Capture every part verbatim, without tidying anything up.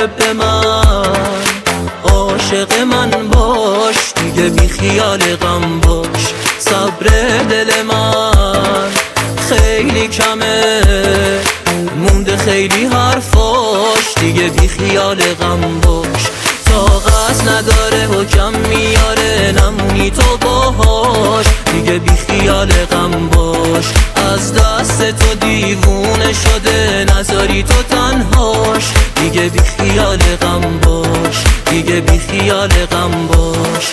بده به من، عاشق من باش، دیگه بی خیال غم باش. صبر دل من خیلی کمه، مونده خیلی حرفاش، دیگه بی خیال غم باش. طاقت نداره حکم میاره، نمونی تو باهاش، دیگه بی خیال غم باش. از دست تو دیوونه شده، نذاری تو تنهاش، دیگه بی خیال غم باش، دیگه بی خیال غم باش.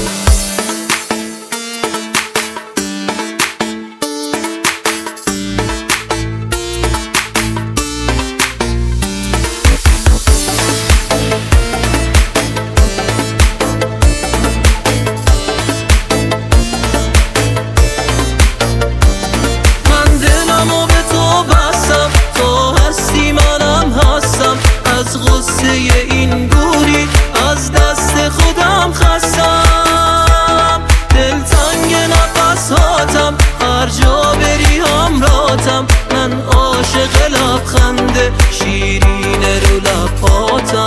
این دوری از دست خودم خستم، دلتنگ نفس هاتم، هر جا بری همراهتم. من عاشق لبخند شیرین رو لباتم،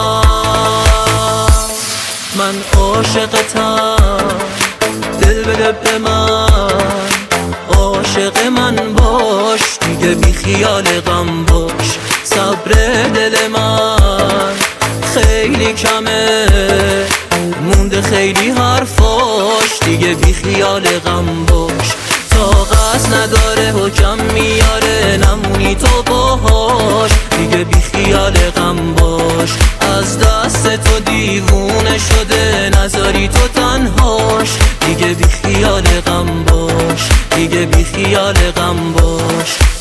من عاشقتم. دل بده به من، عاشق من باش، دیگه بی خیال غم باش. صبر دل من خیلی کمه، مونده خیلی حرفاش، دیگه بی خیال غم باش. طاقت نداره حکم میاره، نمونی تو باهاش، دیگه بی خیال غم باش. از دست تو دیوونه شده، نذاری تو تنهاش، دیگه بی خیال غم باش، دیگه بی خیال غم باش.